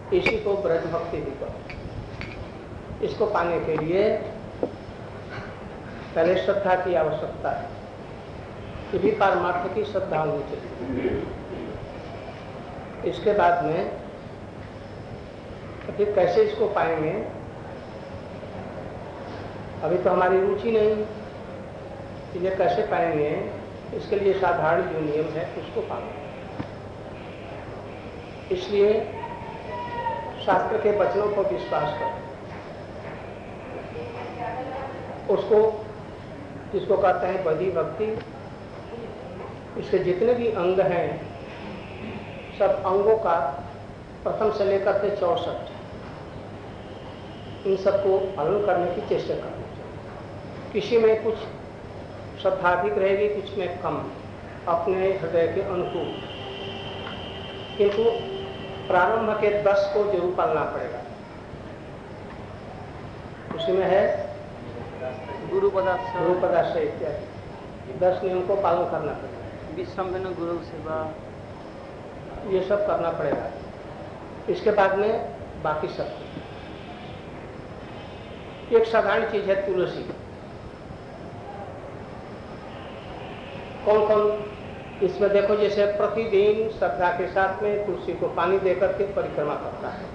इसी को ब्रज भक्ति भी कहते। इसको पाने के लिए पहले श्रद्धा की आवश्यकता है, ये भी परमार्थ की श्रद्धा होनी चाहिए। इसके बाद में फिर कैसे इसको पाएंगे, अभी तो हमारी रुचि नहीं, इन्हें कैसे पाएंगे, इसके लिए साधारण जो नियम है उसको पाएंगे। इसलिए शास्त्र के वचनों पर विश्वास करें, उसको जिसको कहते हैं बधी भक्ति, इसके जितने भी अंग हैं सब अंगों का प्रथम से लेकर के 64 इन सबको पालन करने की चेष्टा करनी चाहिए। किसी में कुछ श्रद्धा अधिक रहेगी, कुछ में कम, अपने हृदय के अनुकूल, किंतु प्रारंभ के 10 को जरूर पालना पड़ेगा। उसी में है गुरु पदाश्रय इत्यादि 10 नियम को पालन करना पड़ेगा। विश्राम गुरु सेवा, ये सब करना पड़ेगा। इसके बाद में बाकी सब। एक साधारण चीज है तुलसी। कौन कौन इसमें देखो, जैसे प्रतिदिन श्रद्धा के साथ में तुलसी को पानी देकर के परिक्रमा करता है,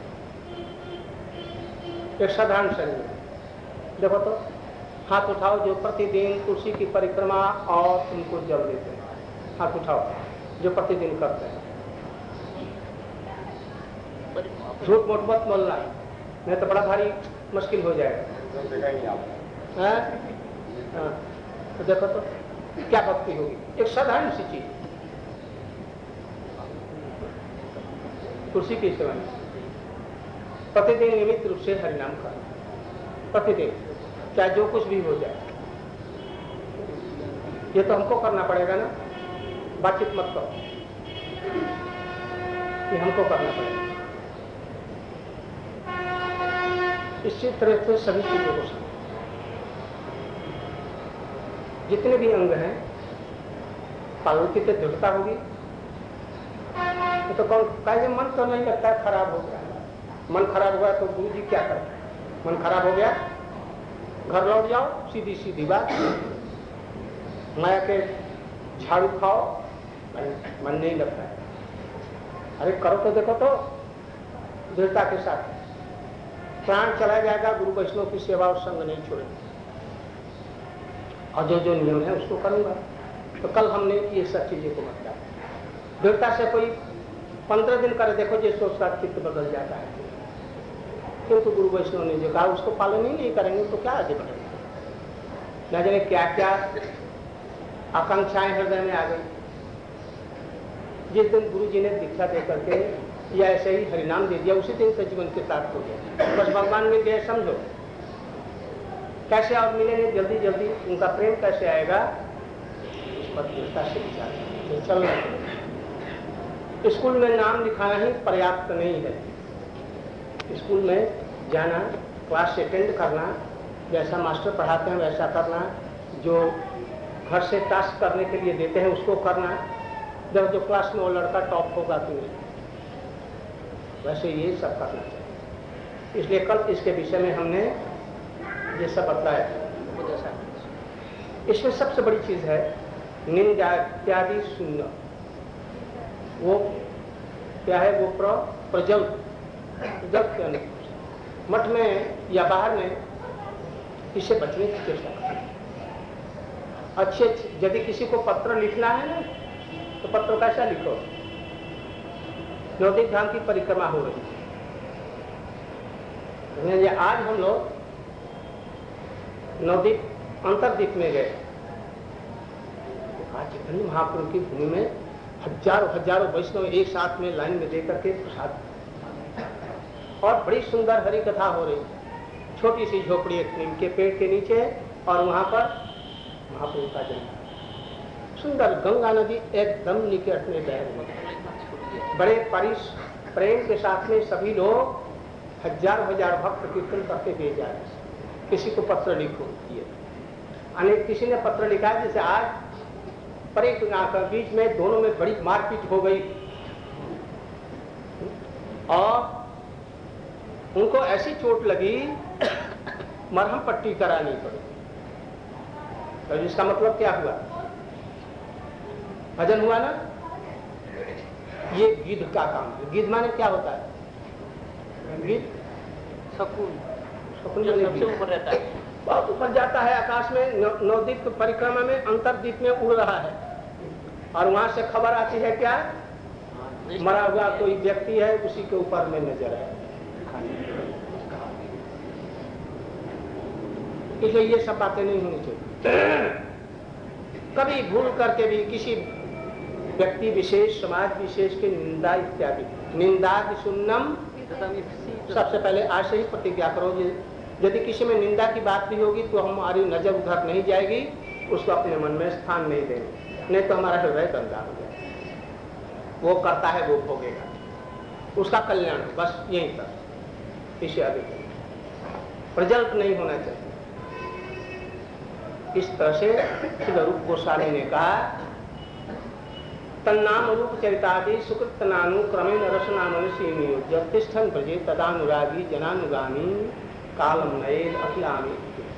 एक साधारण शरीर। देखो तो हाथ उठाओ जो प्रतिदिन तुलसी की परिक्रमा और उनको जल देते हैं, हाथ उठाओ जो प्रतिदिन करते हैं। झूठ मूठ मत बोलना, नहीं तो बड़ा भारी मुश्किल हो जाएगा। तो देखो तो क्या भक्ति होगी, एक साधारण सी चीज, तुलसी की सेवा। प्रतिदिन नियमित रूप से हरिनाम करना, प्रतिदिन, चाहे जो कुछ भी हो जाए। ये तो हमको करना पड़ेगा ना, बातचीत मत करो, ये हमको करना पड़ेगा। इसी तरह से सभी चीजों को समझो, जितने भी अंग हैं पालन की तो दृढ़ता होगी। तो कौन कहे मन तो नहीं लगता है, खराब हो गया, मन खराब हुआ तो गुरु जी क्या करते हैं, मन खराब हो गया घर लौट जाओ, सीधी सीधी बात, माया के झाड़ू खाओ, मन नहीं लगता है। अरे करो तो देखो तो दृढ़ता के साथ, प्राण चला जाएगा, गुरु वैष्णव की सेवा और संग नहीं छोड़ेंगे, और जो जो नियम है उसको करूंगा। तो कल हमने ये सब चीजें को बताया, दृढ़ता से कोई 15 दिन करे, देखो जिसको उसका चित्त बदल जाता है। किंतु गुरु वैष्णव ने जो कहा उसको पालन ही नहीं करेंगे तो क्या आगे बढ़ेंगे। न जाने क्या क्या आकांक्षाएं हृदय में आ गई। जिस दिन गुरु जी ने दीक्षा दे करके या ऐसे ही हरिनाम दे दिया, उसी दिन से जीवन के साथ हो गया, बस भगवान मिल गए समझो। कैसे और मिलेंगे जल्दी जल्दी, उनका प्रेम कैसे आएगा, इस पर दृढ़ता से विचार तो चलना चाहिए। स्कूल में नाम लिखाना ही पर्याप्त नहीं है, स्कूल में जाना, क्लास अटेंड करना, जैसा मास्टर पढ़ाते हैं वैसा करना, जो घर से टास्क करने के लिए देते हैं उसको करना। जब जो क्लास में वो लड़का टॉप होगा तो नहीं, वैसे ये सब करना चाहिए। इसलिए कल इसके विषय में हमने ये सब बताया। इसमें सबसे बड़ी चीज है निंदा इत्यादि शून्य। वो क्या है, वो प्रजल के अनुकूल मठ में या बाहर में इससे बचने की चेष्टा करें। अच्छे यदि किसी को पत्र लिखना है ना, तो पत्र कैसा लिखो, नवदीप धाम की परिक्रमा हो रही है, आज हम लोग नवदीप अंतरदीप में गए। आज चैतन्य महाप्रभु की भूमि में हजारों हजारों वैष्णव एक साथ में लाइन में देकर के प्रसाद, और बड़ी सुंदर हरि कथा हो रही। छोटी सी झोपड़ी एक नीम के पेड़ के नीचे, और वहां पर महाप्रभु का जन्म। सुंदर गंगा नदी एकदम निकट में बह रही, बड़े प्रेम के साथ में सभी लोग हजार हजार भक्त कीर्तन करते हुए जा रहे। किसी को पत्र लिखो किए, अनेक किसी ने पत्र लिखा जैसे आज परेक के बीच में दोनों में बड़ी मारपीट हो गई, और उनको ऐसी चोट लगी मरहम पट्टी करानी पड़ी। तो इसका मतलब क्या हुआ? भजन हुआ ना। ये गिद्ध का काम है। गिद्ध माने क्या होता है? गिद्ध शकुन जो सबसे ऊपर रहता है, बहुत ऊपर जाता है आकाश में, नवद्वीप परिक्रमा में, अंतरद्वीप में उड़ रहा है, और वहां से खबर आती है क्या? मरा हुआ कोई व्यक्ति है, उसी के ऊपर में नजर है। इसलिए ये सब बातें नहीं होनी चाहिए। कभी भूल करके भी किसी व्यक्ति विशेष, समाज विशेष की निंदा इत्यादि, निंदा सुन्नम, सबसे पहले आज से ही प्रतिज्ञा करोगे, यदि किसी में निंदा की बात भी होगी तो हमारी नजर उधर नहीं जाएगी, उसको अपने मन में स्थान नहीं देंगे, नहीं तो हमारा हृदय गंदा हो जाएगा। वो करता है वो भोगेगा, उसका कल्याण, बस यही तक, इसे अधिक प्रजल्प नहीं होना चाहिए। इस तरह से श्रीरूप गोस्वामी ने कहा, तन्नाम रूप चरितादि सुकृत नानुक्रमेण रसना मनुष्य नियोज्य तिष्ठन प्रजे तदानुरागी जनानुगामी कालम नयेद अखिलामी।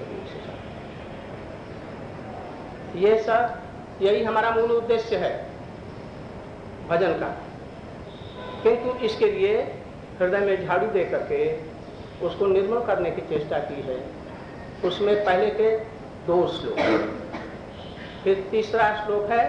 ये सब यही हमारा मूल उद्देश्य है भजन का, किंतु इसके लिए हृदय में झाड़ू दे करके उसको निर्मल करने की चेष्टा की है। उसमें पहले के 2 श्लोक, फिर तीसरा श्लोक है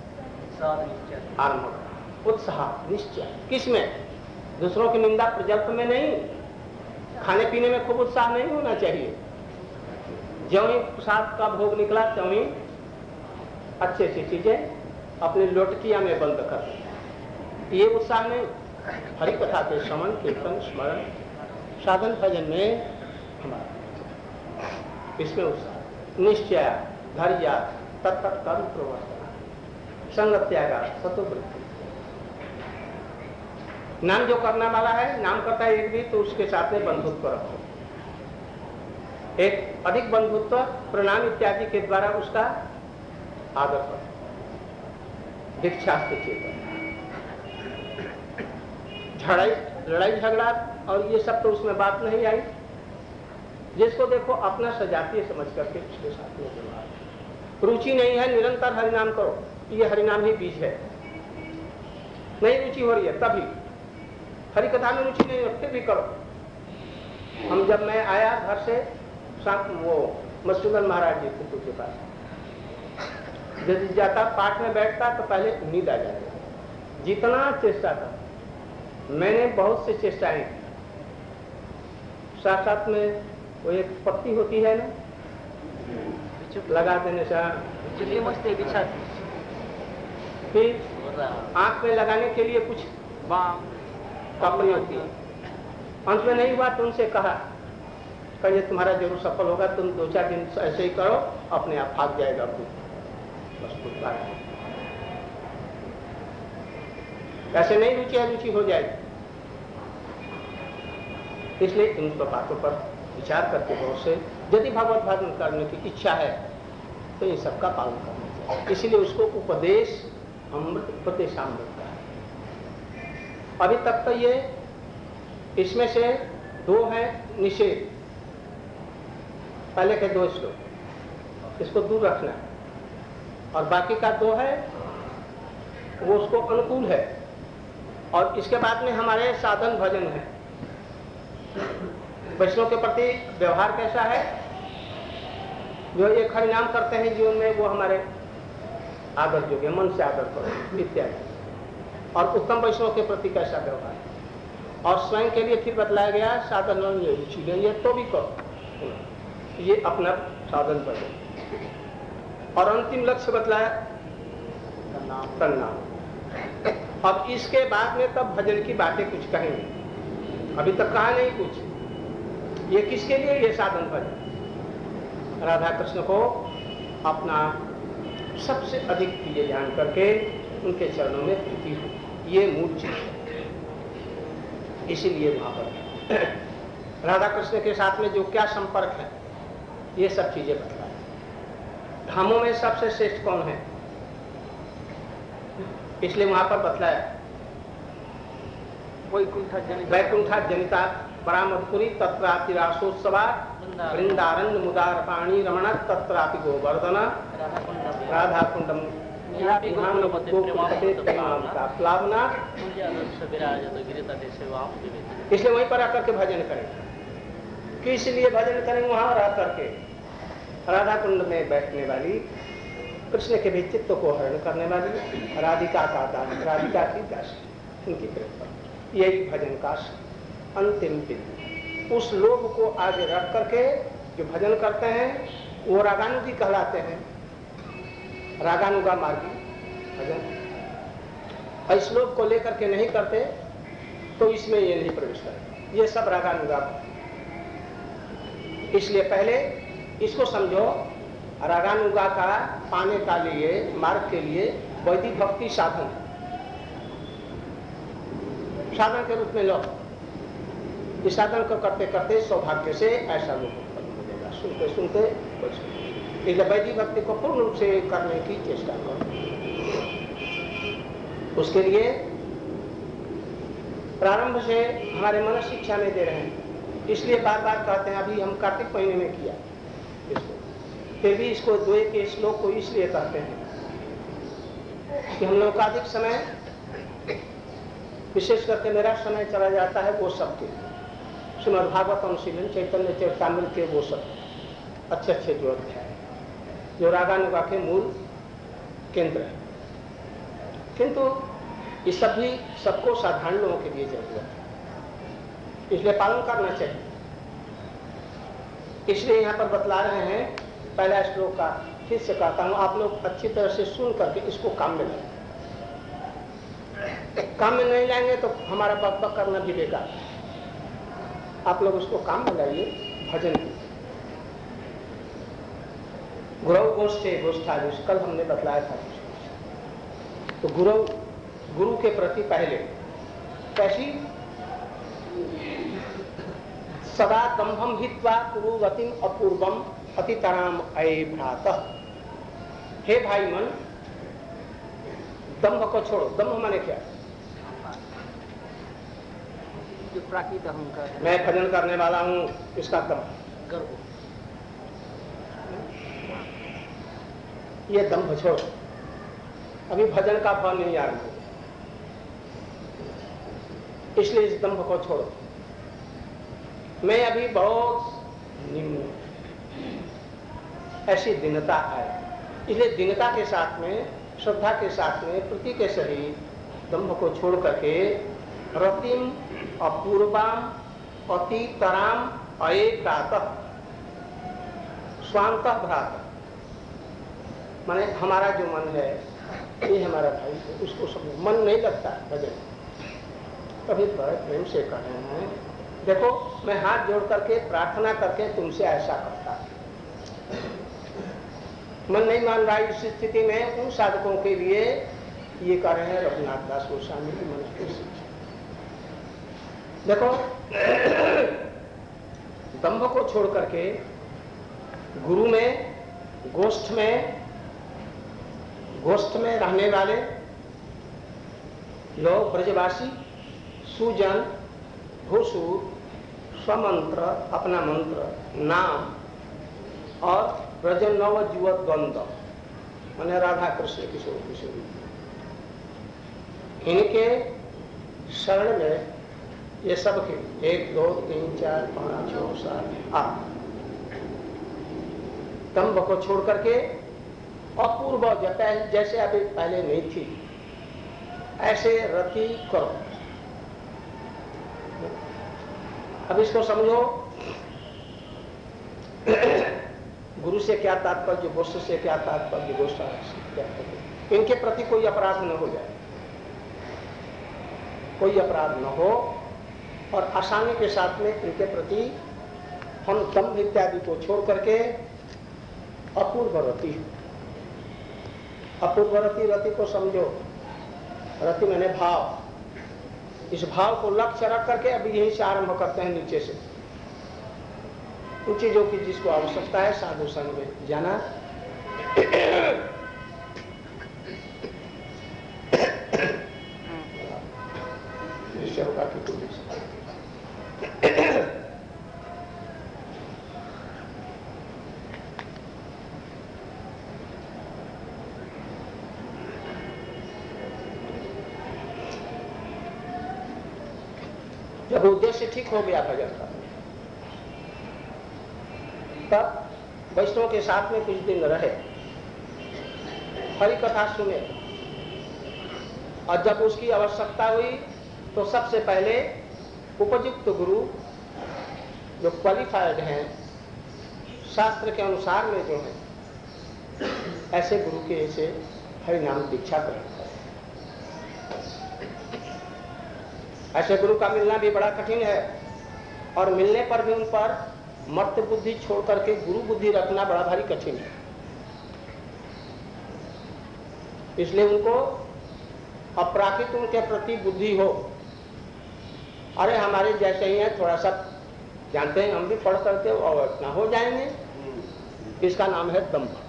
आरंभ उत्साह निश्चय। किसमें? दूसरों की निंदा प्रजल्प में नहीं, खाने पीने में खूब उत्साह नहीं होना चाहिए। ज्यों ही प्रसाद का भोग निकला त्यों ही अच्छी अच्छी चीजें अपनी लोटकिया में बंद कर, ये उत्साह नहीं। हरि कथा के श्रवण कीर्तन स्मरण साधन भजन में हमारा इसमें उत्साह, निश्चय, धैर्य, तत्त कर्म प्रवर्तन, संग त्यागा, सतोवृत्ति। नाम जो करने वाला है, नाम करता है एक भी, तो उसके साथ में बंधुत्व रखो। एक अधिक बंधुत्व प्रणाम इत्यादि के द्वारा उसका आदर करो, दीक्षा से चेतन। लड़ाई झगड़ा और ये सब तो उसमें बात नहीं आई। जिसको देखो अपना सजातीय समझ करके उसके साथ में व्यवहार। रुचि नहीं है, निरंतर हरिनाम करो, ये हरिनाम ही बीज है। नहीं रुचि हो रही है तभी, हरि कथा में रुचि नहीं है फिर भी करो। जब मैं आया घर से, वो मधुसूदन महाराज जी थे के पास, जब जाता पाठ में बैठता तो पहले नींद आ जाती। जितना चेष्टा था, मैंने बहुत सी चेष्टाएं, साथ साथ में वो एक पत्ती होती है ना, लगा देने से फिर आंख में लगाने के लिए कुछ कंपनी होती है। अंत में नहीं हुआ तो उनसे कहा, ये तुम्हारा जरूर सफल होगा, तुम 2-4 दिन ऐसे ही करो, अपने आप भाग जाएगा। बस ऐसे नहीं रुचि है, रुचि हो जाएगी। इसलिए इन बातों पर विचार करके बहुत से, यदि भगवत भजन करने की इच्छा है तो ये सबका पालन करना चाहिए। इसीलिए उसको उपदेश अमृत, उपदेशामृत का है। अभी तक तो ये इसमें से 2 है निषेध, पहले के 2 श्लोक, इसको दूर रखना है, और बाकी का 2 है वो उसको अनुकूल है। और इसके बाद में हमारे साधन भजन है। वैष्णव के प्रति व्यवहार कैसा है? जो एक हरिनाम करते हैं जीवन में, वो हमारे आदर योग्य, मन से आदर करो इत्यादि। और उत्तम वैष्णव के प्रति कैसा व्यवहार, और स्वयं के लिए फिर बतलाया गया साधन रुचि ले तो भी करो, ये अपना साधन भजन। और अंतिम लक्ष्य बतलाया प्रणाम। अब इसके बाद में तब भजन की बातें कुछ कहेंगे, अभी तक कहा नहीं कुछ। ये किसके लिए? ये साधन भजन राधा कृष्ण को अपना सबसे अधिक प्रिय जान करके उनके चरणों में प्रीति हो, ये मूल चीज है। इसीलिए वहां पर राधा कृष्ण के साथ में जो क्या संपर्क है, ये सब चीजें बतलाए। धामों में सबसे श्रेष्ठ कौन है, इसलिए वहां पर बतलाया वैकुंठा जनिता परामदपुरी तत्रापि रासोत्सवा वृंदारण्य मुदार पाणी रमण तत्रापि गोवर्धन राधा कुंडम प्लावना। इसलिए वहीं पर आकर के भजन करें। किस लिए भजन करें? वहां रह करके राधा कुंड में बैठने वाली, कृष्ण के भी चित्त को हरण करने वाली राधिका का दास, राधिका की दास, उनकी कृपा, यही भजन का अंतिम विधि। उस लोभ को आगे रख करके जो भजन करते हैं वो रागानुगी कहलाते हैं, रागानुगा मार्गी भजन। इस लोभ को लेकर के नहीं करते तो इसमें ये नहीं प्रवेश करते, ये सब रागानुगा। इसलिए पहले इसको समझो, रागानुगा का पाने का लिए मार्ग के लिए वैदिक भक्ति साधन के रूप में लो। इस साधन को करते करते सौभाग्य से ऐसा लोग उत्पन्न हो जाएगा, सुनते सुनते कुछ। इसलिए वैदिक भक्ति को पूर्ण रूप से करने की चेष्टा करो। उसके लिए प्रारंभ से हमारे मन शिक्षा में दे रहे हैं, इसलिए बार बार कहते हैं। अभी हम कार्तिक महीने में किया इसको, फिर भी इसको द्वे के श्लोक को इसलिए कहते हैं कि हम लोग का अधिक समय, विशेष करके मेरा समय चला जाता है वो सब के श्रीमद् भागवत अनुशीलन, चैतन्य चरितामृत के वो सब अच्छे अच्छे जो अध्याय जो रागानुगा के मूल केंद्र है। किंतु ये सभी सबको साधारण लोगों के लिए जरूरत है, इसलिए पालन करना चाहिए। इसलिए यहाँ पर बतला रहे हैं पहला श्लोक का, फिर से कहता हूँ, आप लोग अच्छी तरह से सुन करके इसको काम में लाएं। काम में नहीं लाएंगे तो हमारा बक करना भी बेकार। आप लोग उसको काम में लाइए, भजन कीजिए। गुरु गोष्ठे गोष्ठादिश कल हमने बतलाया था। तो गुरु के प्रति पहले कैसी सदा दंभम हित्वा कुरु गतिम अपूर्वम अतितराम अये भ्रातः। हे भाई मन, दंभ को छोड़ो। दंभ माने क्या? जो प्राकृत अहंकार, मैं भजन करने वाला हूं, इसका दंभ, गर्व, ये दंभ छोड़ो। अभी भजन का भाव नहीं आरंभ हो, इसलिए इस दंभ को छोड़ो। मैं अभी बहुत निम्न, ऐसी दीनता है। इसलिए दीनता के साथ में, श्रद्धा के साथ में, प्रीति के सहित दंभ को छोड़ करके रतिम अपूर्वाम अतितराम अये भ्रातः, स्वांतः भ्रातः, माने हमारा जो मन है ये हमारा भाई है, उसको सब मन नहीं लगता भजन। कभी बड़े प्रेम से कह रहे हैं, देखो मैं हाथ जोड़ करके प्रार्थना करके तुमसे ऐसा करता, मन नहीं मान रहा। इस स्थिति में उन साधकों के लिए ये कह रहे हैं रघुनाथ दास गोस्वामी की मन की शिक्षा। देखो दंभ को छोड़ करके गुरु में, गोष्ठ में रहने वाले लोग, ब्रजवासी, सुजन, भूसुर, स्वमंत्र, अपना मंत्र, नाम और ब्रज नव युवक द्वंद्व, माने राधा कृष्ण किशोर किशोरी, इनके शरण में ये सब के 1 2 3 4 5 6 7 8 दंभ को छोड़ करके अपूर्व, जैसे अभी पहले नहीं थी ऐसे रति करो। अब इसको समझो, गुरु से क्या तात्पर्य, गोष्ठ से क्या तात्पर्य, गोष्ठ से क्या तात्पर्य, इनके प्रति कोई अपराध न हो जाए, कोई अपराध न हो, और आसानी के साथ में इनके प्रति हम दंभ इत्यादि को छोड़ करके अपूर्व रति, अपूर्व रति को समझो। रति मैंने भाव, इस भाव को लक्ष्य रख करके अभी यहीं से आरंभ करते हैं, नीचे से उन चीजों की जिसको आवश्यकता है साधु संग में जाना। जब उद्देश्य ठीक हो गया भजन का, तब वैष्णव के साथ में कुछ दिन रहे, हरि कथा सुने, और जब उसकी आवश्यकता हुई तो सबसे पहले उपयुक्त गुरु जो क्वालिफाइड हैं, शास्त्र के अनुसार में जो है, ऐसे गुरु के से हरिनाम दीक्षा ग्रहण करें। ऐसे गुरु का मिलना भी बड़ा कठिन है, और मिलने पर भी उन पर मर्त्य बुद्धि छोड़ करके गुरु बुद्धि रखना बड़ा भारी कठिन है। इसलिए उनको अपराकृत उनके प्रति बुद्धि हो, अरे हमारे जैसे ही है, थोड़ा सा जानते हैं, हम भी पढ़ करके और इतना हो जाएंगे, इसका नाम है दंभ।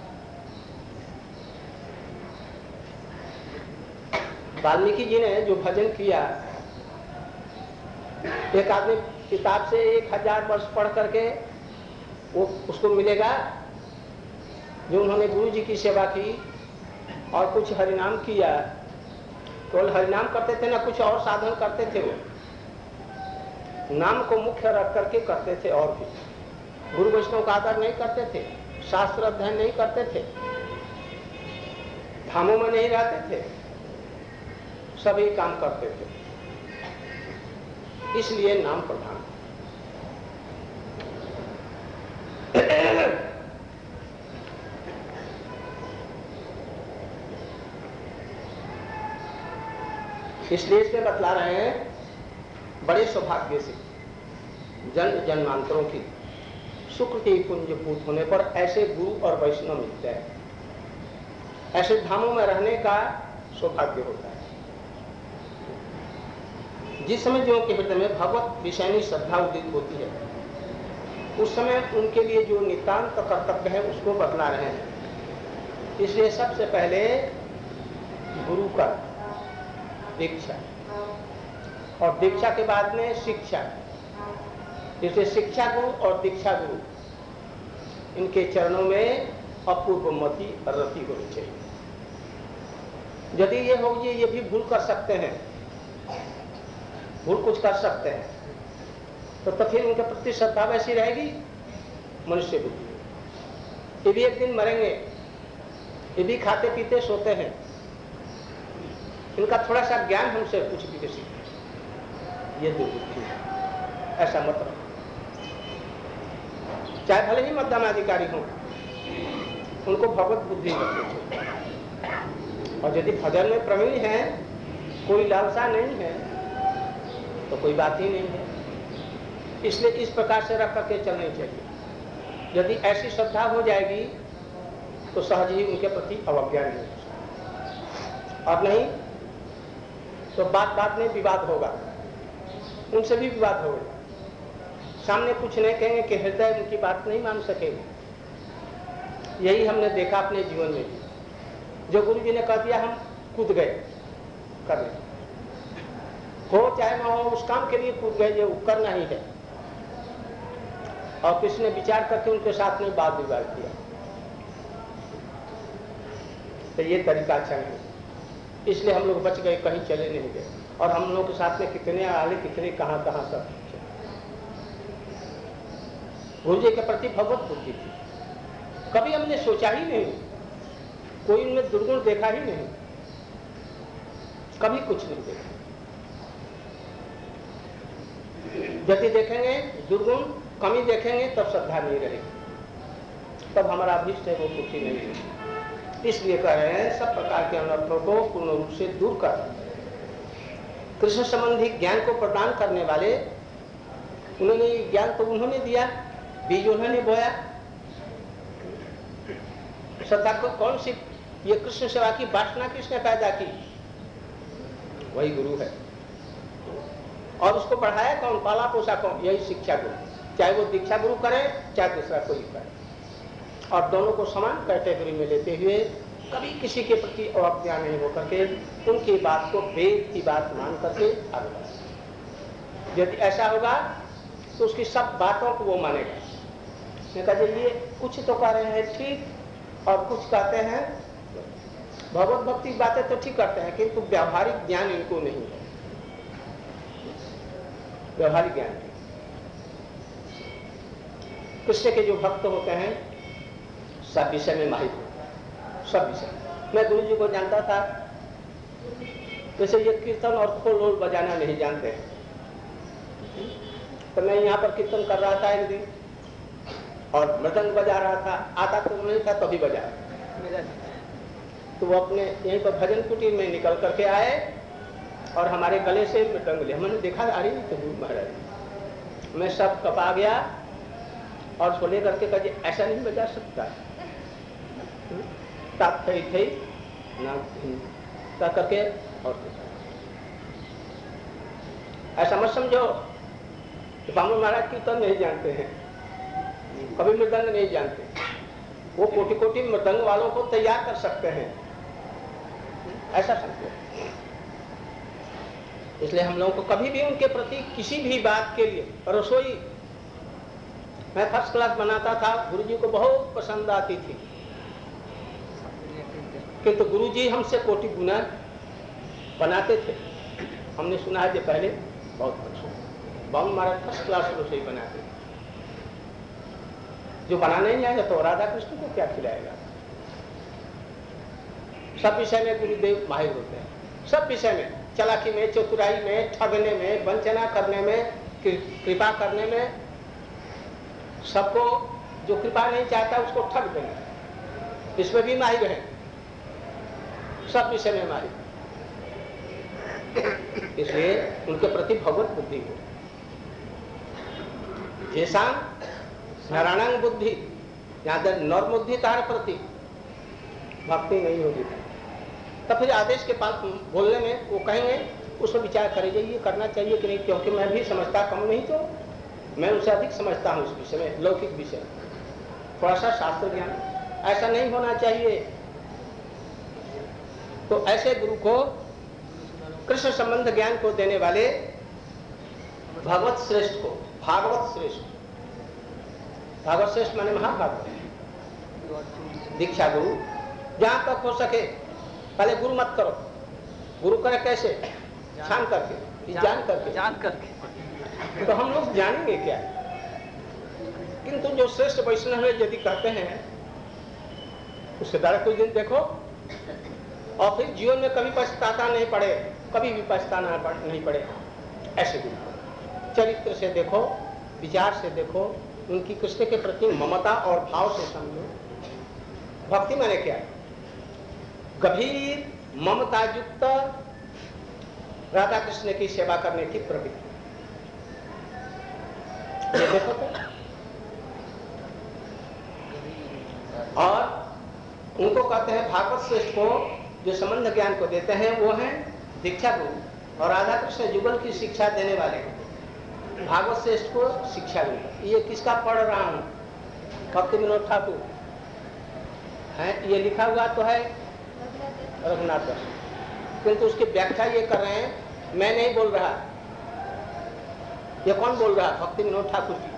वाल्मीकि जी ने जो भजन किया, एक आदमी किताब से 1000 वर्ष पढ़ करके वो उसको मिलेगा जो उन्होंने गुरु जी की सेवा की और कुछ हरिनाम किया, केवल हरिनाम करते थे ना, कुछ और साधन करते थे, वो नाम को मुख्य रख करके करते थे, और भी गुरु वैष्णव का आदर नहीं करते थे, शास्त्र अध्ययन नहीं करते थे, धामों में नहीं रहते थे, सभी काम करते थे। इसलिए नाम प्रधान। इसलिए इसमें बतला रहे हैं, बड़े सौभाग्य से जन्म जन्मांतरों की सुकृति पुंजपूत होने पर ऐसे गुरु और वैष्णव मिलते हैं, ऐसे धामों में रहने का सौभाग्य होता है। जिस समय जो के हृदय में भगवत विषयनी श्रद्धा उदित होती है, उस समय उनके लिए जो नितांत कर्तव्य है उसको बतला रहे हैं। इसलिए सबसे पहले गुरु का दीक्षा, और दीक्षा के बाद में शिक्षा। इसलिए शिक्षा गुरु और दीक्षा गुरु, इनके चरणों में अपूर्व मति रति होनी चाहिए। यदि ये हो, ये भी भूल कर सकते हैं, भूल कुछ कर सकते हैं, तो फिर उनके प्रति श्रद्धा वैसी रहेगी मनुष्य बुद्धि। ये भी एक दिन मरेंगे, ये भी खाते पीते सोते हैं, इनका थोड़ा सा ज्ञान हमसे कुछ भी किसी, ये दुर्बुद्धि है, ऐसा मत रखो। चाहे भले ही मध्यमाधिकारी हो, उनको भगवत बुद्धि रखनी चाहिए। और यदि भजन में प्रवीण है, कोई लालसा नहीं है, तो कोई बात ही नहीं है। इसलिए इस प्रकार से रख करके चलनी चाहिए। यदि ऐसी श्रद्धा हो जाएगी तो सहज ही उनके प्रति अवज्ञा नहीं होगी, और नहीं तो बात बात में विवाद होगा, उनसे भी विवाद होगा, सामने कुछ नहीं कहेंगे कि हृदय उनकी बात नहीं मान सकेंगे। यही हमने देखा अपने जीवन में, जो गुरु जी ने कह दिया हम कूद गए करने, हो चाहे ना हो, उस काम के लिए कूद गए, जो करना ही है, और किसी ने विचार करके उनके साथ में वाद विवाद किया, तो ये तरीका अच्छा नहीं। इसलिए हम लोग बच गए, कहीं चले नहीं गए, और हम लोग के साथ में कितने आले, कितने कहां सब। गुरु जी के प्रति भगवत बुद्धि थी, कभी हमने सोचा ही नहीं, कोई उनमें दुर्गुण देखा ही नहीं, कभी कुछ नहीं देखा। यदि देखेंगे दुर्गुण, कमी देखेंगे, तब श्रद्धा नहीं रहेगी, तब हमारा अभीष्ट है वो पूर्ति नहीं होगी। इसलिए कह रहे हैं सब प्रकार के अनर्थों को पूर्ण रूप से दूर कर, कृष्ण संबंधी ज्ञान को प्रदान करने वाले, उन्होंने ज्ञान तो उन्होंने दिया, बीज उन्होंने बोया। श्रद्धा को कौन सी, ये कृष्ण सेवा की वासना किसने पैदा की? वही गुरु है। और उसको बढ़ाया कौन, पाला पोसा कौन? यही शिक्षा गुरु, चाहे वो दीक्षा गुरु करे चाहे दूसरा कोई करे, और दोनों को समान कैटेगरी में लेते हुए कभी किसी के प्रति अवज्ञा नहीं होकर के उनकी बात को वेद की बात मान करके आगे बढ़े। यदि ऐसा होगा तो उसकी सब बातों को वो मानेगा। कहा ये कुछ तो कह रहे हैं ठीक, और कुछ कहते हैं भगवत भक्ति बातें तो ठीक करते हैं, किंतु व्यावहारिक ज्ञान इनको नहीं है। व्यवहारिक ज्ञान की। कृष्ण के जो भक्त होते हैं सब विषय में माहिर होते हैं, सब विषय। मैं गुरु जी को जानता था, जैसे ये कीर्तन और खोल ओल बजाना नहीं जानते हैं, तो मैं यहाँ पर कीर्तन कर रहा था एक दिन और मृदंग बजा रहा था, आता तो नहीं था तभी बजा, तो वो अपने यहीं पर भजन कुटीर में निकल करके आए और हमारे गले से मृदंग लिया। मैंने देखा अरे तो महाराज, मैं सब कपा गया और उसको लेकर के कहे ऐसा नहीं बजा सकता, ताप थे ना करके। और ऐसा मत समझो बामन महाराज कीर्तन नहीं जानते हैं, कभी मृदंग नहीं जानते, वो कोटि कोटि मृदंग वालों को तैयार कर सकते हैं, ऐसा समझो। इसलिए हम लोगों को कभी भी उनके प्रति किसी भी बात के लिए, रसोई मैं फर्स्ट क्लास बनाता था, गुरुजी को बहुत पसंद आती थी, किंतु गुरुजी हमसे कोटि गुना बनाते थे। हमने सुना है जो पहले बहुत कुछ बामन महाराज फर्स्ट क्लास रसोई बनाते, जो बनाने नहीं आएगा तो राधा कृष्ण को क्या खिलाएगा। सब विषय में गुरुदेव माहिर होते हैं, सब विषय में, चालाकी में, चतुराई में, ठगने में, वंचना करने में, कृपा करने में। सबको जो कृपा नहीं चाहता उसको ठग देंगे, इसमें भी माहिर है, सब विषय में माहिर। इसलिए उनके प्रति भगवत बुद्धि हो, जैसा नारायण बुद्धि, यहाँ पर नॉर्मुद्धि तार प्रति भक्ति नहीं होगी, तो फिर आदेश के पास बोलने में वो कहेंगे, उसमें विचार करेंगे ये करना चाहिए कि नहीं, क्योंकि मैं भी समझता कम नहीं, तो मैं उनसे अधिक समझता हूँ इस विषय में, लौकिक विषय, थोड़ा सा शास्त्र ज्ञान, ऐसा नहीं होना चाहिए। तो ऐसे गुरु को, कृष्ण संबंध ज्ञान को देने वाले भागवत श्रेष्ठ को, भागवत श्रेष्ठ, भागवत श्रेष्ठ माने महाभागवत, दीक्षा गुरु, जहां तक हो सके पहले गुरु मत करो, गुरु करे कैसे, जान करके, जान करके, तो हम लोग जानेंगे क्या। किंतु जो श्रेष्ठ वैष्णव है यदि कहते हैं उसके द्वारा कुछ दिन देखो और फिर जीवन में कभी पछताना नहीं पड़े, कभी भी पछताना नहीं पड़े, ऐसे गुरु चरित्र से देखो, विचार से देखो, उनकी कृष्ण के प्रति ममता और भाव से समझो। भक्ति माने क्या है, गंभीर ममता युक्त राधा कृष्ण की सेवा करने की प्रवृत्ति, ये देखो तो। और उनको कहते हैं भागवत श्रेष्ठ को, जो संबंध ज्ञान को देते हैं वो हैं दीक्षा गुरु, और राधा कृष्ण युगल की शिक्षा देने वाले भागवत श्रेष्ठ को शिक्षा गुरु। ये किसका पढ़ रहा हूं, भक्ति विनोद ठाकुर है, ये लिखा हुआ तो है रघुनाथ दास, किंतु उसकी व्याख्या ये कर रहे हैं, मैं नहीं बोल रहा, ये कौन बोल रहा, भक्ति विनोद ठाकुर जी।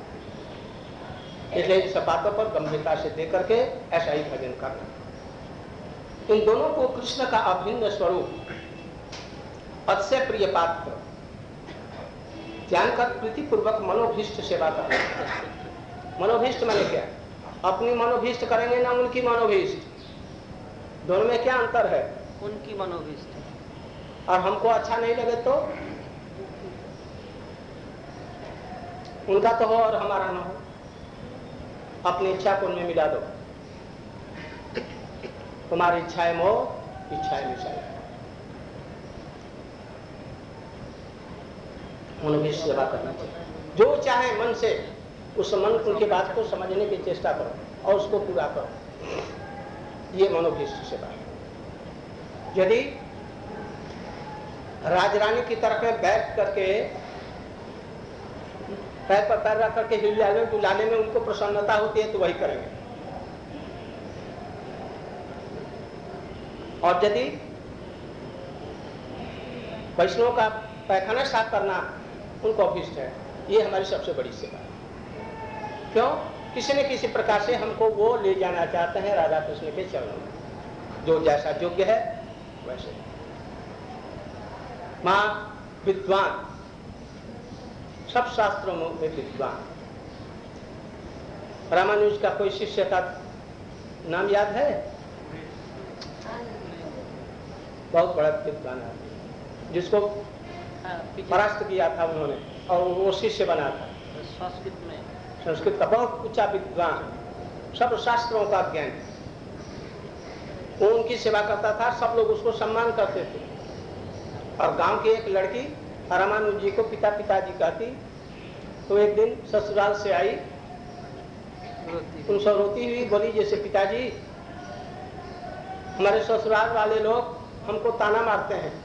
इसलिए इस बातों पर गंभीरता से देकर के ऐसा ही भजन करना। इन दोनों को कृष्ण का अभिन्न स्वरूप, अतिशय प्रिय पात्र जानकर प्रीतिपूर्वक मनोभीष्ट सेवा करना। मनोभीष्ट माने क्या, अपनी मनोभीष्ट करेंगे ना उनकी मनोभीष्ट, दोनों में क्या अंतर है, उनकी मनोभीष्ट, और हमको अच्छा नहीं लगे तो उनका तो हो और हमारा ना हो, अपनी इच्छा को उनमें मिला दो, तुम्हारी इच्छाएं मोह इच्छाएं मिसाई। मनोभीष्ट सेवा करना चाहिए, जो चाहे मन से उस मन उनकी बात को समझने की चेष्टा करो और उसको पूरा करो, ये मनोभीष्ट सेवा है। यदि राजरानी की तरफ में बैठ करके पैर पर पैर रख करके हिलाने डुलाने में उनको प्रसन्नता होती है तो वही करेंगे, और यदि वैष्णव का पैखाना साफ करना उनको अभिष्ट है, ये हमारी सबसे बड़ी सेवा है। क्यों, किसी न किसी प्रकार से हमको वो ले जाना चाहते हैं राधा कृष्ण के चरणों में, जो जैसा योग्य है वैसे। मां विद्वान सब शास्त्रों में विद्वान। रामानुज का कोई शिष्य का नाम याद है? बहुत बड़ा विद्वान आदमी जिसको परास्त किया था उन्होंने और वो शिष्य बना था। संस्कृत का बहुत ऊंचा विद्वान, सब शास्त्रों का ज्ञान। वो उनकी सेवा करता था, सब लोग उसको सम्मान करते थे। और गांव की एक लड़की रामानुज जी को पिताजी कहती, तो एक दिन ससुराल से आई, उनसे रोती हुई बोली, जैसे पिताजी हमारे ससुराल वाले लोग हमको ताना मारते हैं,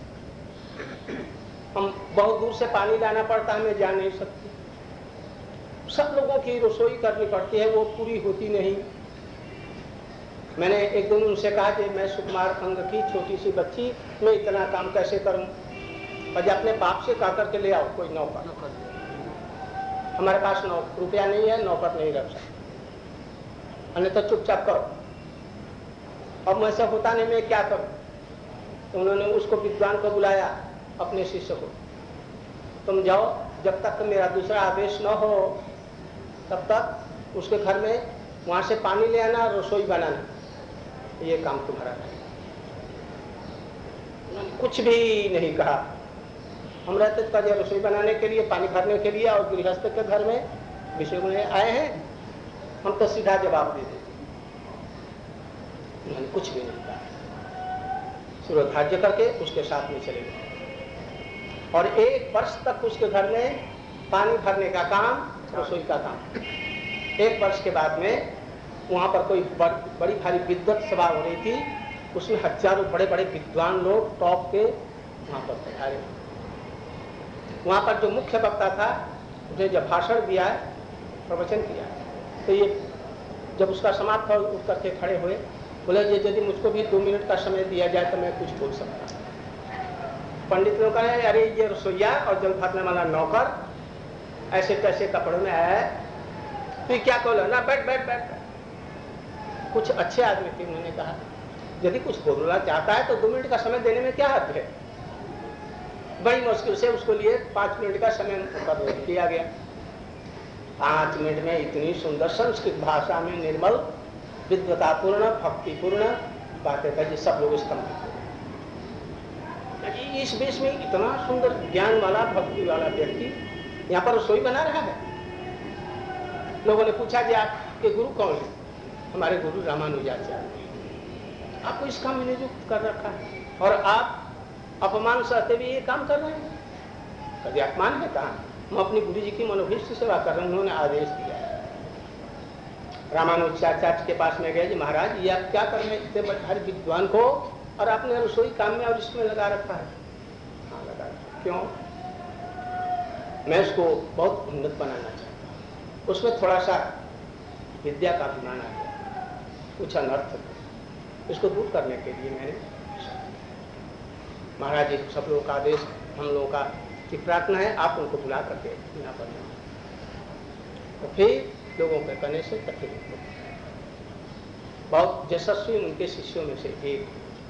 हम बहुत दूर से पानी लाना पड़ता है, मैं जा नहीं सकती, सब लोगों की रसोई करनी पड़ती है, वो पूरी होती नहीं। मैंने एक दिन उनसे कहा कि मैं सुकुमार अंग की छोटी सी बच्ची, मैं इतना काम कैसे करूं? और अपने बाप से कह करके ले आओ कोई नौकर। हमारे पास रुपया नहीं है, नौकर नहीं रख सकते, अन्यथा चुपचाप करो। अब वैसा होता नहीं, मैं क्या करूं? तो उन्होंने उसको विद्वान को बुलाया, अपने शिष्य को, तुम जाओ, जब तक मेरा दूसरा आदेश न हो तब तक उसके घर में वहां से पानी ले आना, रसोई बनाना, ये काम तुम्हारा है। उन्होंने कुछ भी नहीं कहा। हम रहते थे रसोई बनाने के लिए, पानी भरने के लिए, और गृहस्थ के घर में विषय में आए हैं, हम तो सीधा जवाब दे देते। उन्होंने कुछ भी नहीं कहा, सूर्योधार्य करके उसके साथ में चले गए। और 1 वर्ष तक उसके घर में पानी भरने का काम, रसोई का काम। 1 वर्ष के बाद में वहां पर कोई बड़ी भारी विद्वत सभा हो रही थी, उसमें हजारों बड़े बड़े विद्वान लोग टॉप के वहां पर पधारे। वहां पर जो मुख्य वक्ता था, उसने जब भाषण दिया, प्रवचन किया, तो ये जब उसका समाप्त हो, उठ करके खड़े हुए, बोले यदि मुझको भी 2 मिनट का समय दिया जाए तो मैं कुछ बोल सकता। पंडित लोग कहे, अरे ये रसोईया और जल भरने वाला नौकर ऐसे कैसे कपड़ों में आया है, तो क्या बोला ना, बैठ बैठ बैठ। कुछ अच्छे आदमी थे, उन्होंने कहा यदि कुछ बोलना चाहता है तो 2 मिनट का समय देने में क्या हद है। बड़ी मुश्किल से उसको लिए 5 मिनट का समय दिया गया। 5 मिनट में इतनी सुंदर संस्कृत भाषा में निर्मल, विद्वतापूर्ण, भक्तिपूर्ण बातें कही, सब लोग स्तंभित। इस देश में इतना सुंदर ज्ञान वाला, भक्ति वाला व्यक्ति यहाँ पर रसोई बना रहा है। लोगों ने पूछा कि आपके गुरु कौन है? हमारे गुरु रामानुजाचार्य। आपको इस काम में नियुक्त कर रखा है और आप अपमान सहते भी ये काम कर रहे हैं। कभी अपमान है कहा? हम अपनी गुरु जी की मनोभीष्ट सेवा कर रहे हैं, उन्होंने आदेश दिया है। रामानुजाचार्य के पास में गए, जी महाराज ये आप क्या कर रहे हैं इतने बड़े विद्वान को, और आपने रसोई काम में और इसमें लगा रखा है? हाँ लगा रखा। क्यों? मैं उसको बहुत उन्नत बनाना चाहता हूँ, उसमें थोड़ा सा विद्या का अभिमान आ गया, कुछ अनर्थ, इसको दूर करने के लिए मैंने महाराज जी सब लोगों का आदेश, हम लोगों का की प्रार्थना है, आप उनको बुला करके यहाँ पर तो फिर लोगों के कहने से तकलीफ बहुत यशस्वी उनके शिष्यों में से एक।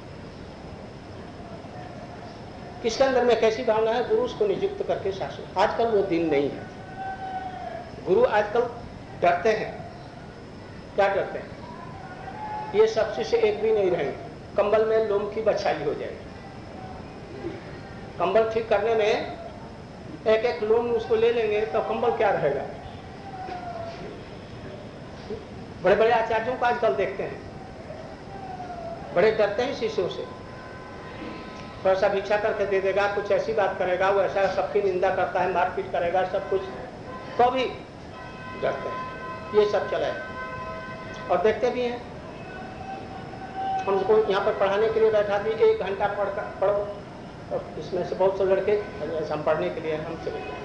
किसके अंदर में कैसी भावना है? गुरु उसको नियुक्त करके शासन। आजकल वो दिन नहीं है। गुरु आजकल डरते हैं। क्या डरते हैं? ये सब शिष्य एक भी नहीं रहेंगे, कंबल में लोम की बछाई हो जाएगी। कंबल ठीक करने में एक एक लोम उसको ले लेंगे तो कंबल क्या रहेगा। बड़े बड़े आचार्यों को आजकल देखते हैं, बड़े डरते हैं शिष्यों से। थोड़ा सा भिक्षा करके दे देगा, कुछ ऐसी बात करेगा, वो ऐसा सबकी निंदा करता है, मारपीट करेगा, सब कुछ, तो भी डरते हैं। ये सब चला है और देखते भी हैं। हमको यहाँ पर पढ़ाने के लिए बैठा भी 1 घंटा पढ़ो, और इसमें से बहुत से लड़के हम पढ़ने के लिए हम चले गए।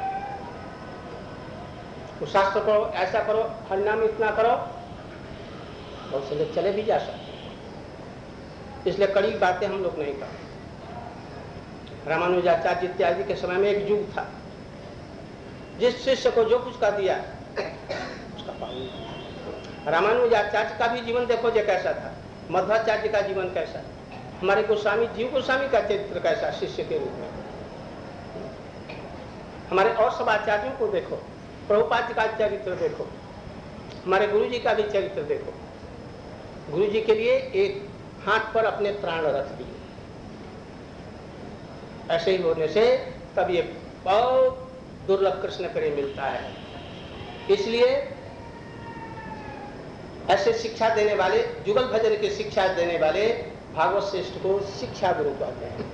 तो शास्त्र करो, ऐसा करो, हरिनाम इतना करो, बहुत से लोग चले भी जा सकते हैं। इसलिए कड़ी बातें हम लोग नहीं करते। रामानुजाचार्य इत्यादि के समय में एक युग था, जिस शिष्य को जो कुछ कर दिया उसका पालन। रामानुजाचार्य का भी जीवन देखो जो कैसा था, मध्वाचार्य का जीवन कैसा, हमारे गोस्वामी जीव गोस्वामी का चरित्र कैसा शिष्य के रूप में। हमारे और सब आचार्यों को देखो, प्रभुपाद जी का चरित्र देखो, हमारे गुरु जी का भी चरित्र देखो। गुरु जी के लिए एक हाथ पर अपने प्राण रख दिए। ऐसे ही होने से तब ये बहुत दुर्लभ कृष्ण प्रेम मिलता है। इसलिए ऐसे शिक्षा देने वाले, जुगल भजन की शिक्षा देने वाले भागवत श्रेष्ठ को शिक्षा गुरु कहते हैं।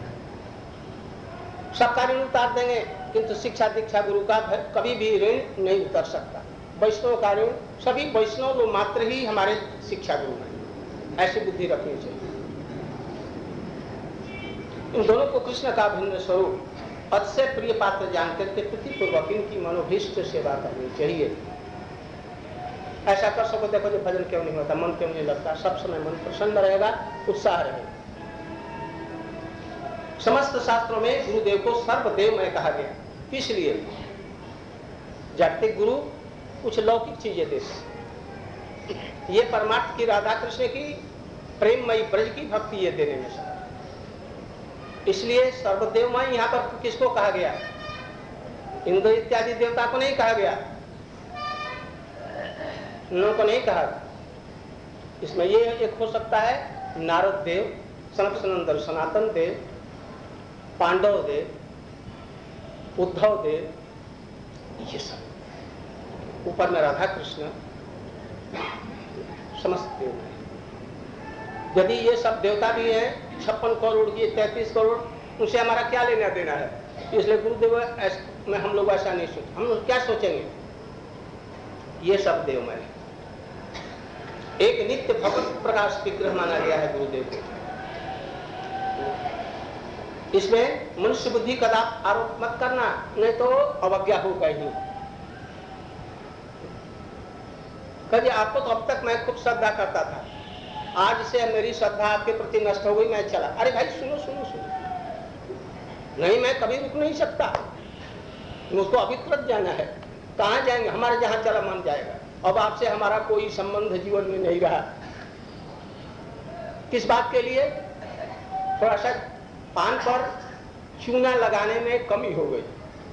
सबका ऋण उतार देंगे किंतु शिक्षा दीक्षा गुरु का कभी भी ऋण नहीं उतर सकता। वैष्णव का ऋण, सभी वैष्णव लोग मात्र ही हमारे शिक्षा गुरु हैं, ऐसी बुद्धि रखनी चाहिए। इन दोनों को कृष्ण का भिन्न स्वरूप अतिशय प्रिय पात्र जानकर के प्रतिपूर्वक इनकी मनोभीष्ट सेवा करनी चाहिए। ऐसा कर सको, देखो जो भजन क्यों नहीं होता, मन क्यों नहीं लगता, सब समय मन प्रसन्न रहेगा, उत्साह रहेगा। समस्त शास्त्रों में गुरुदेव को सर्वदेवमय कहा गया, इसलिए जागतिक गुरु कुछ लौकिक चीजें देते, ये परमात्मा की, राधा कृष्ण की प्रेममयी ब्रज की भक्ति ये देने में सब। इसलिए सर्वदेवमय यहाँ पर किसको कहा गया? इंद्र इत्यादि देवता को नहीं कहा गया, उन को नहीं कहा। इसमें ये एक हो सकता है नारद देव, सनक सनंदन सनातन देव, पांडव देव, उद्धव देव, ये सब ऊपर में राधा कृष्ण, समस्त देव। यदि ये सब देवता भी हैं 56 करोड़ की 33 करोड़, उनसे हमारा क्या लेना देना है? इसलिए गुरुदेव में हम लोग ऐसा नहीं सोच, हम लोग क्या सोचेंगे? ये सब देवमय है। एक नित्य भगवत प्रकाश विग्रह माना गया है गुरुदेव को। इसमें मनुष्य बुद्धि का आरोप मत करना, नहीं तो अवज्ञा होगा ही। कभी आपको तो अब तक मैं खूब श्रद्धा करता था, आज से मेरी श्रद्धा आपके प्रति नष्ट हो गई, मैं चला। अरे भाई सुनो सुनो सुनो, नहीं मैं कभी रुक नहीं सकता, मुझको अभिकृत जाना है। कहाँ जाएंगे? हमारे जहां चला मन जाएगा। अब आपसे हमारा कोई संबंध जीवन में नहीं रहा। किस बात के लिए? थोड़ा सा पान पर चूना लगाने में कमी हो गई,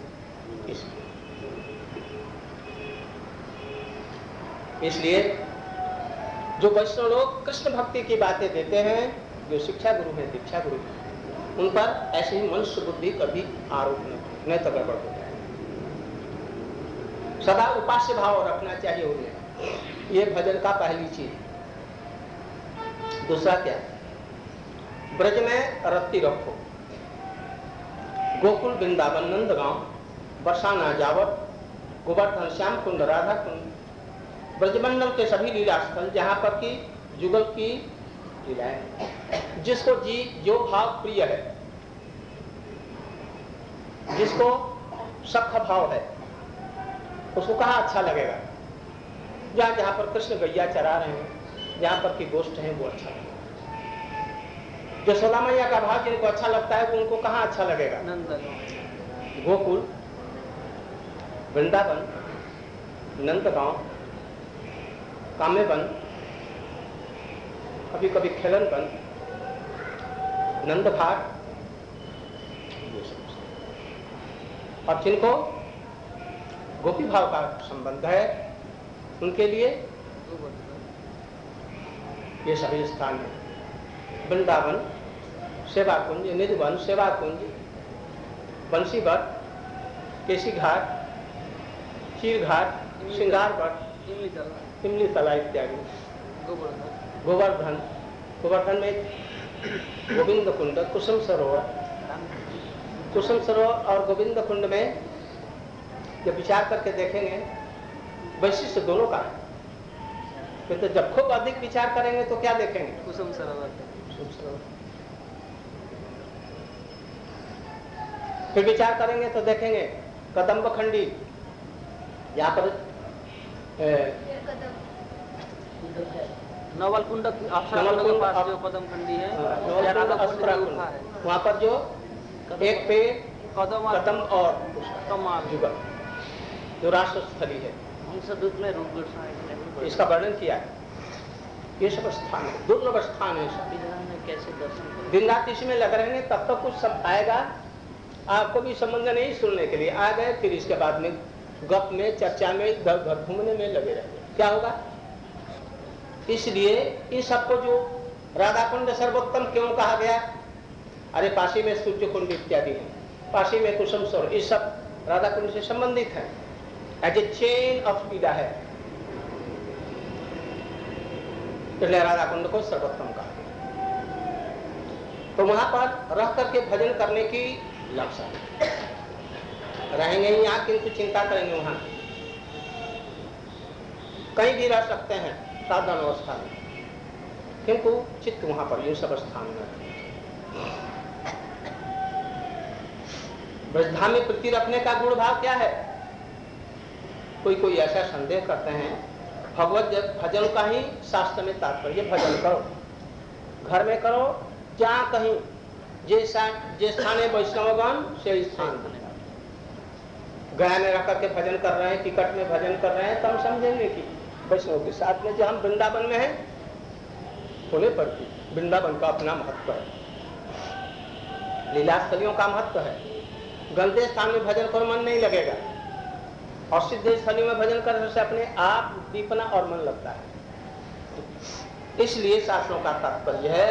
इसलिए जो वैष्णव लोग कृष्ण भक्ति की बातें देते हैं, जो शिक्षा गुरु है, दीक्षा गुरु, उन पर ऐसे ही मनुष्य बुद्धि कभी आरोप नहीं तो गड़बड़ हो जाए। सदा उपास्य भाव रखना चाहिए उन्हें, ये भजन का पहली चीज। दूसरा क्या? ब्रज में रत्ती रखो, गोकुल वृंदावन नंदगांव बरसाना जावट गोवर्धन श्याम कुंड राधा कुंड ब्रजमंडल के सभी लीला स्थल जहां पर की जुगल की लीलाएं, जिसको जी जो भाव प्रिय है, जिसको सख भाव है, उसको कहाँ अच्छा लगेगा? जहां जहां पर कृष्ण गैया चरा रहे हैं, जहां पर की गोष्ठ है, वो अच्छा लगेगा। यशोदा मैया का भाव जिनको अच्छा लगता है, वो उनको कहाँ अच्छा लगेगा? गोकुल, वृंदावन, नंदगांव, कामेवन, कभी कभी खेलनवन, नंदघाट, और जिनको गोपी भाव का संबंध है, उनके लिए ये सभी स्थान है। वृंदावन, सेवा कुंज, निधिवन, सेवा कुंज, बंसीवट, केसी घाट, चीर घाट, श्रृंगार घाट, इमली तला इत्यादि, गोवर्धन, गोवर्धन में गोविंद कुंड, कुसुम सरोवर, कुसुम सरोवर और गोविंद कुंड में जब विचार करके देखेंगे वैशिष्ट दोनों का है। तो जब खूब अधिक विचार करेंगे तो क्या देखेंगे? कुसुम सरोवर। फिर विचार करेंगे तो देखेंगे कदम्ब खंडी, यहाँ पर नवलकुंड नवलकुंड जो कदम खंडी है, वहाँ पर जो एक पेड़ कदम और जुगल जो राष्ट्र स्थली है, इसका वर्णन किया है। ये सब स्थान है, दुर्लभ स्थान है। कैसे दर्शन दिन रात इसमें लग रहेंगे तब तक कुछ सब आएगा, आपको भी संबंध नहीं सुनने के लिए आ गए, फिर इसके बाद में गप में, चर्चा में, इधर उधर घूमने में लगे रहे, क्या होगा? इसलिए इन सबको जो राधा कुंड सर्वोत्तम क्यों कहा गया? अरे पासी में सूर्य कुंड इत्यादि है, पासी में कुसुम सरोवर, ये सब राधा कुंड से संबंधित है, एज ए चेन ऑफ पीड़ा है, इसलिए राधा कुंड को सर्वोत्तम कहा गया। तो वहां पर रह करके भजन करने की लक्ष्य रहेंगे यहाँ, किंतु चिंता करेंगे वहां कहीं भी रह सकते हैं साधन अवस्था में, किंतु चित्त वहां पर इन सब स्थान में ब्रजधाम में प्रीति रखने का गुण भाव क्या है? कोई ऐसा संदेह करते हैं भगवत भजन का ही शास्त्र में तात्पर्य, भजन करो, घर में करो, जहाँ कहीं जे स्थान है वैष्णवगण से स्थान, गया में रह करके भजन कर रहे हैं, टिकट में भजन कर रहे हैं, तो हम समझेंगे कि वैष्णव के साथ में, जब हम वृंदावन में हैं होने पर भी वृंदावन का अपना महत्व है, लीला स्थलियों का महत्व है। गंदे स्थान में भजन करो मन नहीं लगेगा, और सिद्ध स्थलियों में भजन करने से अपने आप दीपना और मन लगता है। इसलिए शास्त्रों का तात्पर्य है,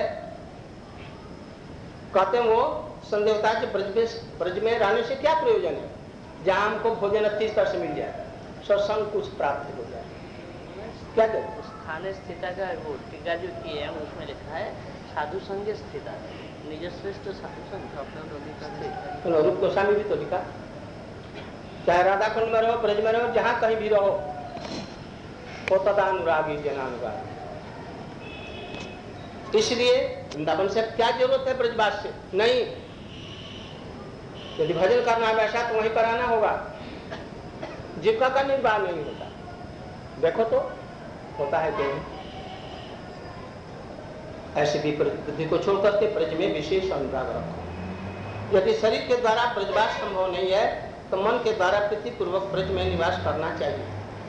कहते हैं वो संदेवता के ब्रज में रहने से क्या प्रयोजन है, जहां हमको भोजन अच्छी तरह से मिल जाए, सत्संग कुछ प्राप्त हो जाए, क्या कहते? स्थान स्थिता का वो टीका जो किए हैं उसमें लिखा है साधु संग स्थिता, निज श्रेष्ठ साधु संग अपने रूप गोस्वामी भी तो लिखा, चाहे राधा कुंड में रहो, ब्रज में रहो, जहां कहीं भी रहो, वो तदानुरागी जनानुरागी। इसलिए वृंदावन से क्या जरूरत है ब्रजवास से? नहीं, यदि भजन करना है वैसा तो वहीं पर आना होगा, जीविका का निर्वाह नहीं होता। देखो तो होता है कि ऐसी भी बुद्धि को छोड़ करके ब्रज में विशेष अनुराग रखो। यदि शरीर के द्वारा ब्रजवास संभव नहीं है तो मन के द्वारा प्रीति पूर्वक ब्रज में निवास करना चाहिए।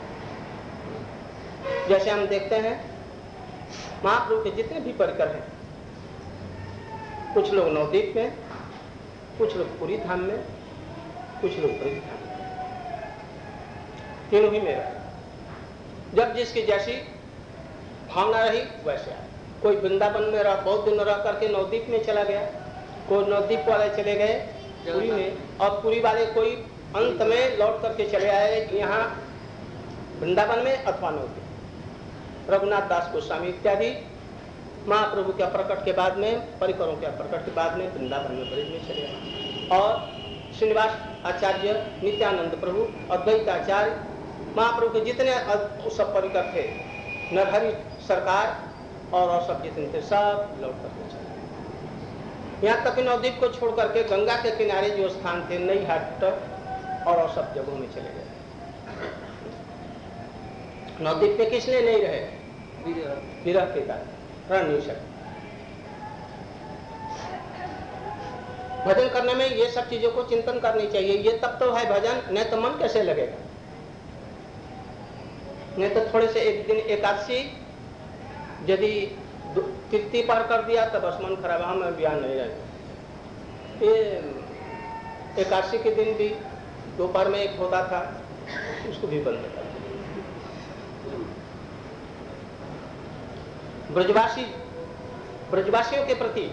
जैसे हम देखते हैं महाप्रभु के जितने भी परिकर हैं, कुछ लोग नवद्वीप में, कुछ लोग पुरी धाम में, कुछ लोग ब्रज धाम में, तीनों ही में रहे। जब जिसकी जैसी भावना रही वैसे आए। कोई वृंदावन में रह बहुत दिन रह करके नवद्वीप में चला गया, कोई नवद्वीप वाले चले गए पुरी में, और पुरी वाले कोई अंत में लौट करके चले आए यहाँ वृंदावन में अथवा नवद्वीप। रघुनाथ दास गोस्वामी इत्यादि महाप्रभु के प्रकट के बाद में, परिकरों के प्रकट के बाद में वृंदावन में ब्रज में चले आए। और श्रीनिवास आचार्य, नित्यानंद प्रभु, अद्वैताचार्य, महाप्रभु के जितने सब परिकर थे, नरहरि सरकार और सब जितने थे, सब लौट करके चले। यहाँ तक नवद्वीप को छोड़ करके गंगा के किनारे जो स्थान थे, नई हाट और सब जगहों में चले गए। नवद्वीप पे किसने नहीं रहे? विरह के कारण रह नहीं सकते। भजन करने में ये सब चीजों को चिंतन करनी चाहिए। ये तब तो है भजन, नहीं तो मन कैसे लगेगा? नहीं तो थोड़े से एक दिन एकादशी यदि तृतीय पार कर दिया तो बस मन खराब, हम बयान नहीं रहे। ये एकादशी के दिन भी दोपहर में एक होता था, उसको भी बंद कर। ब्रजवासियों के प्रति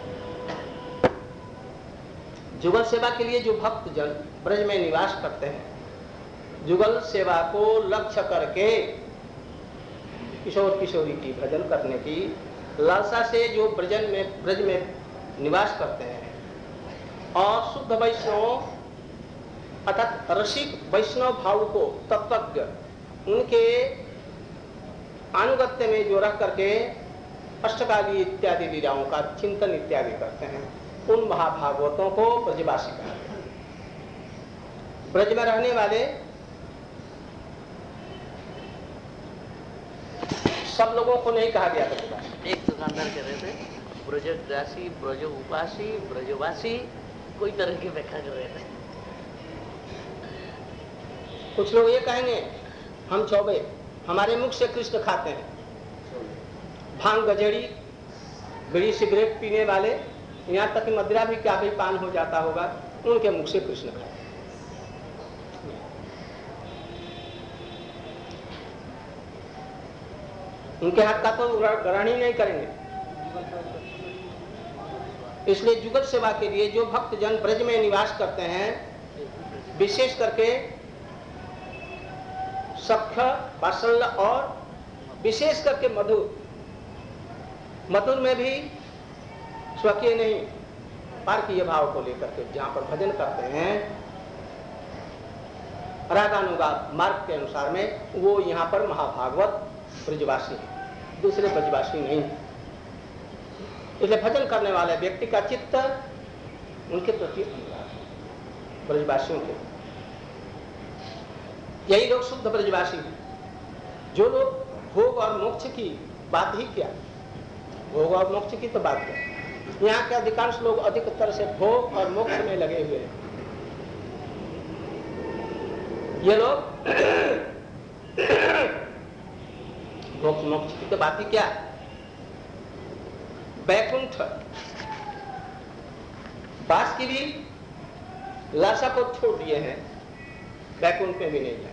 जुगल सेवा के लिए जो भक्त जन ब्रज में निवास करते हैं, जुगल सेवा को लक्ष्य करके किशोर किशोरी की भजन करने की लालसा से जो ब्रज में निवास करते हैं, और शुद्ध वैष्णव अर्थात रसिक वैष्णव भाव को तत्वज्ञ उनके अनुगत्य में जो रह करके अष्टकाली इत्यादि लीलाओं का चिंतन इत्यादि करते हैं, उन महाभागवतों को ब्रजवासी कहते हैं। ब्रज में रहने वाले सब लोगों को नहीं कहा गया ब्रजवासी। एक दुकानदार कह रहे थे ब्रजवासी, ब्रज उपासी, ब्रजवासी, कोई तरह की व्याख्या कर रहे थे। कुछ लोग ये कहेंगे हम चौबे, हमारे मुख से कृष्ण खाते हैं। भांग, गजेड़ी, बीड़ी, सिगरेट पीने वाले, यहाँ तक कि मदिरा भी क्या भी पान हो जाता होगा, उनके मुख से कृष्ण खाए। उनके हाथ का तो ग्रहण ही नहीं करेंगे। इसलिए जुगल सेवा के लिए जो भक्त जन ब्रज में निवास करते हैं, विशेष करके सख्य, वात्सल्य और विशेष करके मधुर, मधुर में भी स्वकीय नहीं, पारकीय भाव को लेकर के जहां पर भजन करते हैं रागानुगा मार्ग के अनुसार में, वो यहाँ पर महाभागवत ब्रजवासी है, दूसरे ब्रजवासी नहीं। इसलिए भजन करने वाले व्यक्ति का चित्त उनके प्रति अनुराग है, ब्रजवासियों के। यही लोग शुद्ध ब्रजवासी हैं। जो लोग भोग और मोक्ष की बात ही क्या, भोग और मोक्ष की तो बात क्या, यहाँ के अधिकांश लोग अधिकतर से भोग और मोक्ष में लगे हुए हैं। ये लोग भोग मोक्ष की तो बात ही क्या, वैकुंठ वास की भी लाशा को छोड़ दिए हैं, वैकुंठ में भी नहीं जाए।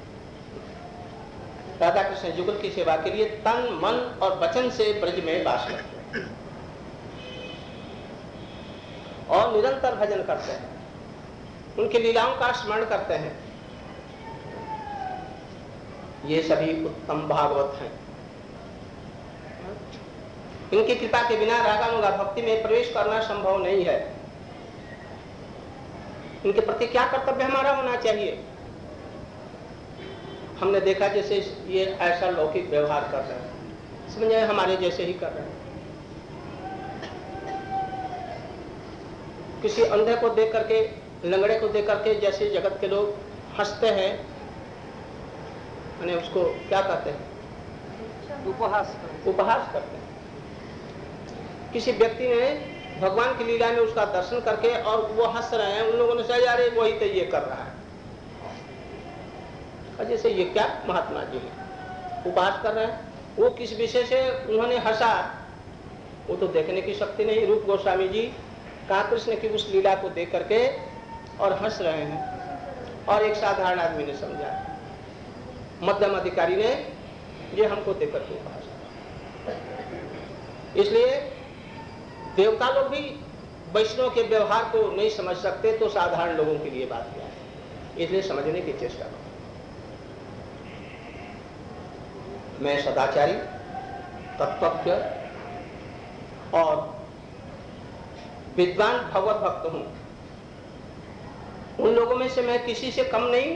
राधा कृष्ण युगल की सेवा के लिए तन, मन और वचन से ब्रज में वास करते हैं और निरंतर भजन करते हैं, उनकी लीलाओं का स्मरण करते हैं। ये सभी उत्तम भागवत हैं। इनकी कृपा के बिना रागानुगा भक्ति में प्रवेश करना संभव नहीं है। इनके प्रति क्या कर्तव्य हमारा होना चाहिए? हमने देखा जैसे ये ऐसा लौकिक व्यवहार कर रहे हैं, समझे हमारे जैसे ही कर रहे हैं। किसी अंधे को देख करके, लंगड़े को देख करके जैसे जगत के लोग हंसते हैं, उसको क्या कहते हैं, उपहास करते हैं। किसी व्यक्ति ने भगवान की लीला में उसका दर्शन करके और वो हंस रहे हैं, उन लोगों ने सोचा अरे वही तो ये कर रहा है। जैसे ये क्या महात्मा जी है, उपहास कर रहे हैं। वो किस विषय से उन्होंने हंसा, वो तो देखने की शक्ति नहीं। रूप गोस्वामी जी कहाँ कृष्ण की उस लीला को देख करके और हंस रहे हैं, और एक साधारण आदमी ने समझा, मध्यम अधिकारी ने ये हमको देख करके उपहास किया। इसलिए देवता लोग भी वैष्णव के व्यवहार को नहीं समझ सकते, तो साधारण लोगों के लिए बात क्या है। इसलिए समझने की चेष्टा करो। मैं सदाचारी, तत्वज्ञ और विद्वान भगवत भक्त हूं। उन लोगों में से मैं किसी से कम नहीं।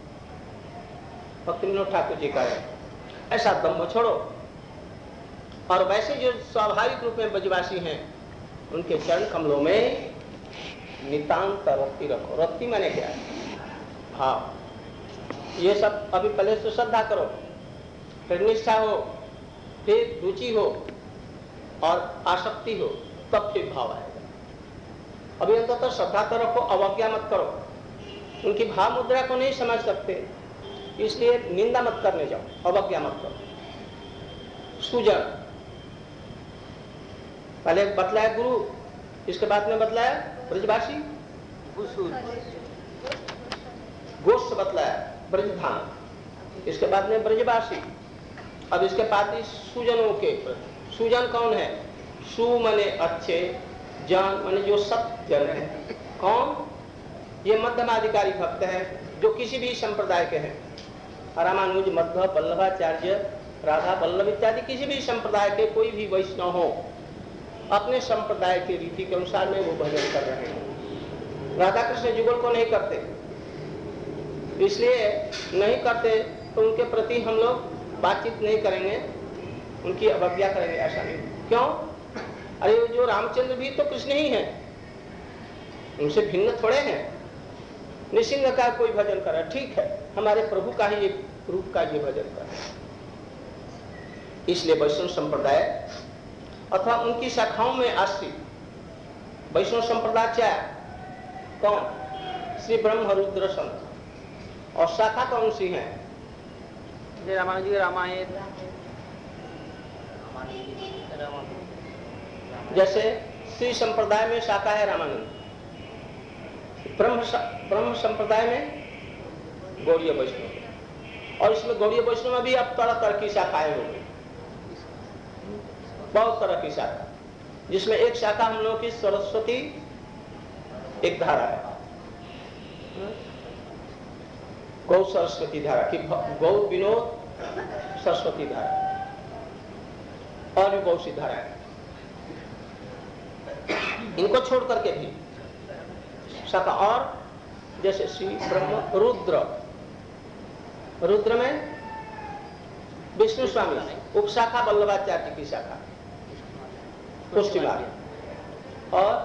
भक्ति विनोद ठाकुर जी का है, ऐसा दम्भ छोड़ो। और वैसे जो स्वाभाविक रूप में ब्रजवासी हैं, उनके चरण कमलों में नितांत रत्ती रखो। रत्ती माने क्या है? हाँ, ये सब अभी पहले से श्रद्धा करो, फिर निष्ठा हो, फिर रुचि हो और आसक्ति हो, तब फिर भाव आएगा। अभी अंततः श्रद्धा तो रखो, अवज्ञा मत करो। उनकी भाव मुद्रा को नहीं समझ सकते, इसलिए निंदा मत करने जाओ, अवज्ञा मत करो। सुजन पहले बतलाया गुरु, इसके बाद में बतलाया ब्रजवासी, गोष्ठ बतलाया ब्रजधाम, इसके बाद में ब्रजवासी। अब इसके बाद सुजनों के, सुजन कौन है? सु माने अच्छे, जन माने जो सत्य जन है। कौन? ये मध्यमाधिकारी भक्त हैं, जो किसी भी संप्रदाय के हैं। रामानुज, मध्व, वल्लभाचार्य, राधा वल्लभ इत्यादि किसी भी संप्रदाय के कोई भी वैष्णव हो, अपने संप्रदाय के रीति के अनुसार में वो भजन कर रहे हैं। राधा कृष्ण जुगल को नहीं करते, इसलिए नहीं करते तो उनके प्रति हम लोग बातचीत नहीं करेंगे, उनकी अवज्ञा करेंगे, ऐसा नहीं। क्यों? अरे जो रामचंद्र भी तो कृष्ण ही है, उनसे भिन्न थोड़े हैं। निसिंह का कोई भजन कर रहा है, ठीक है, हमारे प्रभु का ही एक रूप का ये भजन कर रहा है। इसलिए वैष्णव संप्रदाय अथवा उनकी शाखाओं में आश्रित वैष्णव संप्रदाय क्या है? कौन? श्री ब्रह्म रुद्र संत। और शाखा कौन सी है? रामानुज जी रामायण, जैसे श्री संप्रदाय में शाखा है रामानंद, ब्रह्म संप्रदाय में गौड़ीय वैष्णव, और इसमें गौड़ीय वैष्णव में भी अब तरह तरह की शाखाएं हो गई, बहुत तरह की शाखा, जिसमें एक शाखा हम लोगों की सरस्वती एक धारा है, गौ सरस्वती धारा की, गौ विनोद सरस्वती धारा, और भी बहुत सी धारा है। इनको छोड़ करके भी शाखा, और जैसे श्री ब्रह्म रुद्र में विष्णु स्वामी, उपशाखा वल्लभाचार्य की शाखा पुष्टिमार्ग, और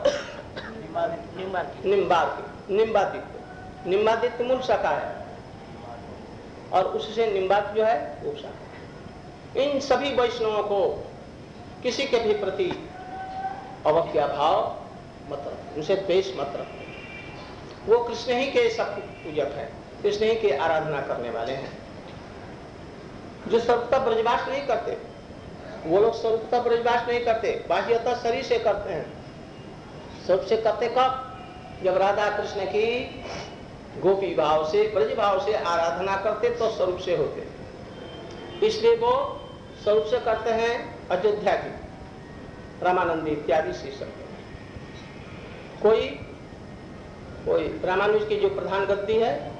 निम्बादित्य मूल शाखा है, और उससे निम्बात जो है उपशाखा। इन सभी वैष्णवों को किसी के भी प्रति अवज्ञा भाव मत रखो, उनसे द्वेष मत रखो। वो कृष्ण ही के सब पूजक हैं, कृष्ण ही के आराधना करने वाले हैं। जो सर्वथा ब्रजवास नहीं करते, वो लोग सर्वथा ब्रजवास नहीं करते, बाह्यतः शरीर से करते हैं। सबसे करते कब? जब राधा कृष्ण की गोपी भाव से, ब्रज भाव से आराधना करते तो स्वरूप से होते। इसलिए वो स्वरूप से करते हैं अयोध्या की, रामानंदी इत्यादि शीर्षक। कोई रामानुज की जो प्रधान गद्दी है